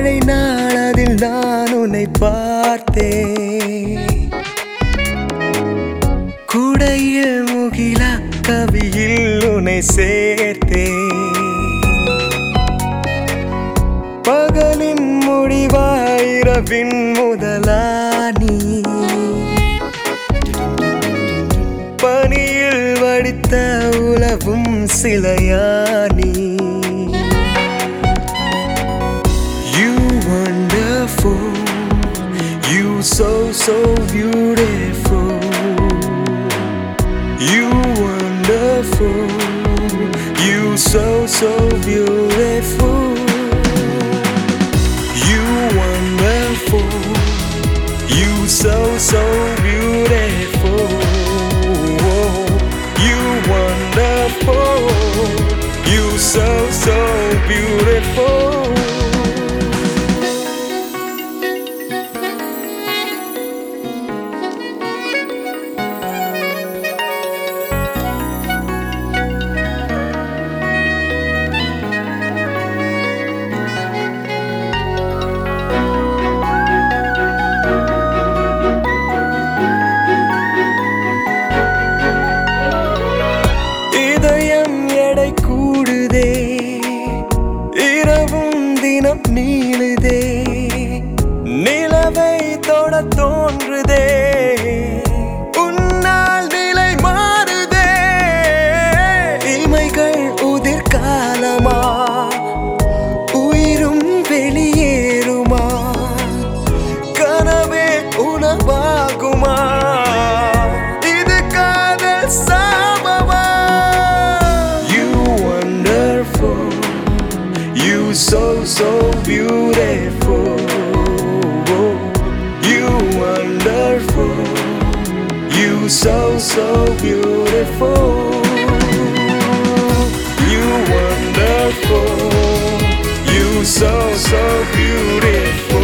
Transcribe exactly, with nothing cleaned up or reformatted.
மழை நாளதில் நான் உன்னை பார்த்தேன். குடையில் முகிலா கவியில் உன்னை சேர்த்தேன். பகலின் முடிவாயிரவின் முதலானி பனியில் வடித்த உலவும் சிலையானி. You wonderful, you so so beautiful. You wonderful, you so so beautiful. You wonderful, you so so beautiful. You wonderful, you so so beautiful. கூடுதே இரவும் தினம் நீளுதே நிலவை தொட தோன்றுதே உன்னால் நிலை மாறுதே இமைகள் உதிர் காலமா உயிரும் வெளியேறுமா கனவே உணவாகுமா இது காதல் சாபமா. You so so beautiful. You wonderful. You so so beautiful. You wonderful. You so so beautiful.